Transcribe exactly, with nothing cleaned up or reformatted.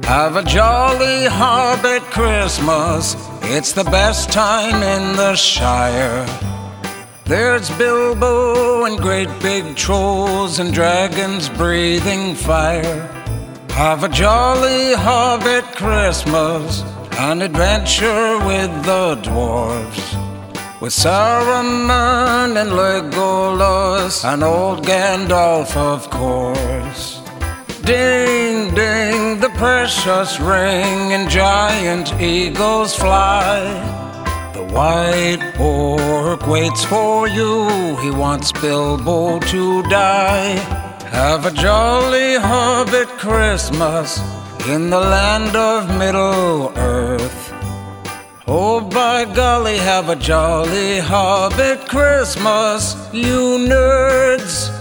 Have a jolly Hobbit Christmas, it's the best time in the Shire. There's Bilbo and great big trolls and dragons breathing fire. Have a jolly Hobbit Christmas, an adventure with the dwarves, with Saruman and Legolas and old Gandalf, of course. Ding, ding, the precious ring, and giant eagles fly. The white orc waits for you, he wants Bilbo to die. Have a jolly Hobbit Christmas in the land of Middle-earth. Oh, by golly, have a jolly Hobbit Christmas, you nerds.